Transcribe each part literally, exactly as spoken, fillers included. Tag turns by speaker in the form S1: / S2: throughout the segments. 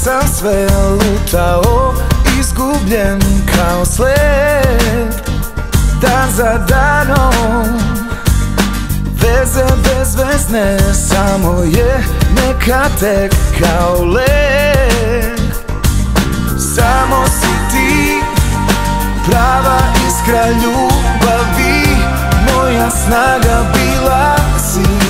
S1: sam sve lutao, izgubljen kao sled. Dan za danom, veze bezvezne, samo je neka tek kao led. Samo si ti prava iskra ljubavi, moja snaga bila si.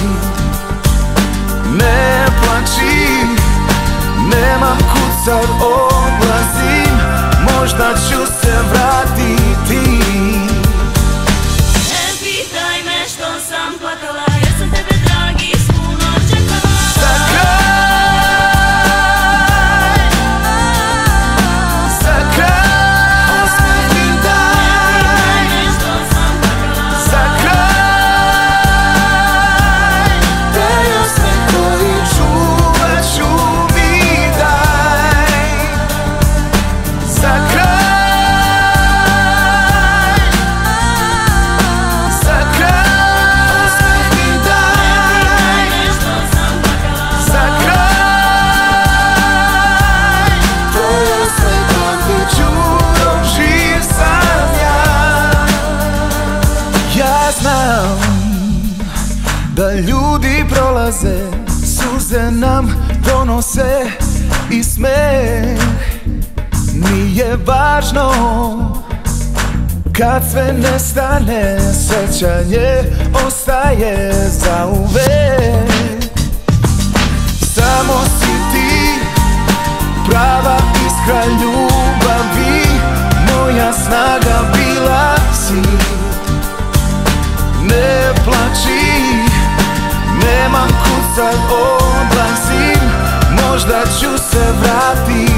S1: Ne plači, nemam kud sad odlazim, možda ću se vratiti.
S2: Ne pitaj me što sam plakala, jer sam tebe dragi s puno čekala.
S1: Za kraj, za kraj, osmeh mi daj.
S2: Ne pitaj me što sam plakala.
S1: Za kraj, taj osmeh koji čuvat ću mi daj. Za kraj, za kraj, osmeh mi daj.
S2: Što sam plakala.
S1: Za kraj, to je sve kako čudo živ sam ja. Ja znam da ljudi prolaze, suze nam donose i smeh. Nije važno kad sve nestane, sećanje ostaje zauvek. Samo si ti prava iskra ljubavi, moja snaga bila si. Ne plači, nemam kud sad odlazim, možda ću se vratiti.